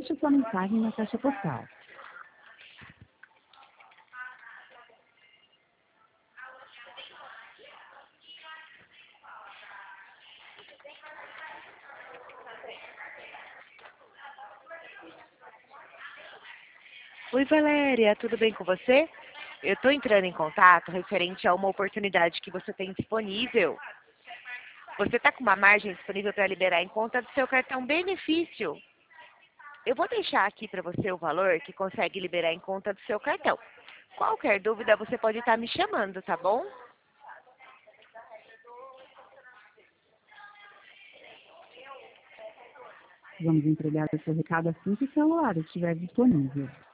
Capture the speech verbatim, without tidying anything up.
deixe sua mensagem na caixa postal. Oi, Valéria, tudo bem com você? Eu estou entrando em contato referente a uma oportunidade que você tem disponível. Você está com uma margem disponível para liberar em conta do seu cartão benefício. Eu vou deixar aqui para você o valor que consegue liberar em conta do seu cartão. Qualquer dúvida, você pode estar me chamando, tá bom? Vamos entregar o seu recado assim que o celular estiver disponível.